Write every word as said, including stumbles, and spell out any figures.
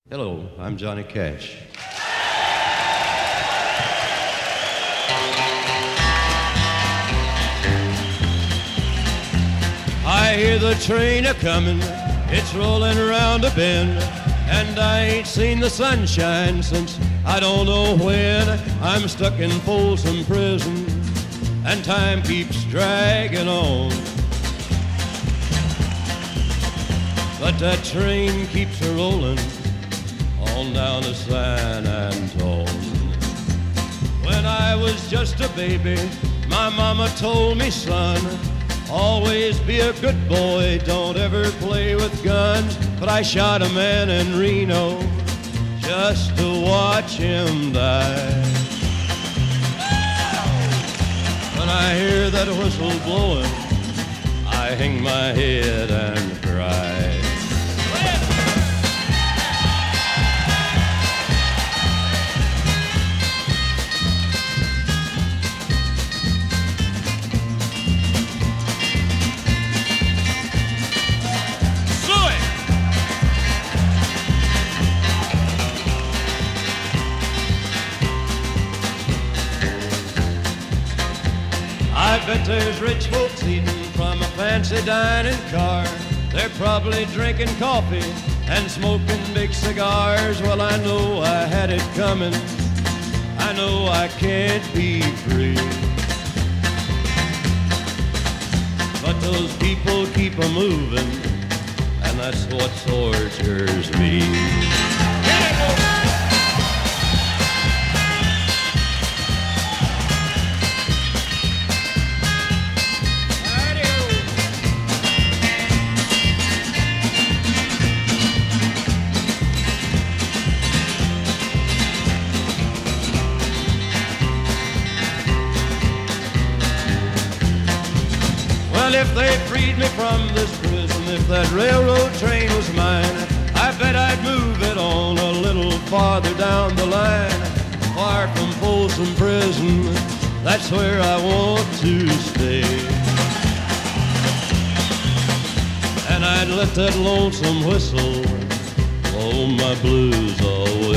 Hello, I'm Johnny Cash. I hear the train a-comin', it's rolling around a bend, and I ain't seen the sunshine since I don't know when. I'm stuck in Folsom Prison, and time keeps dragging on. But that train keeps a-rollin' on down to San Antone. When I was just a baby, my mama told me, son, always be a good boy, don't ever play with guns. But I shot a man in Reno just to watch him die. When I hear that whistle blowing, I hang my head and cry. I bet there's rich folks eating from a fancy dining car. They're probably drinking coffee and smoking big cigars. Well, I know I had it coming. I know I can't be free. But those people keep a moving, and that's what tortures me. Well, if they freed me from this prison, if that railroad train was mine, I bet I'd move it on a little farther down the line. Far from Folsom Prison, that's where I want to stay. And I'd let that lonesome whistle blow my blues away.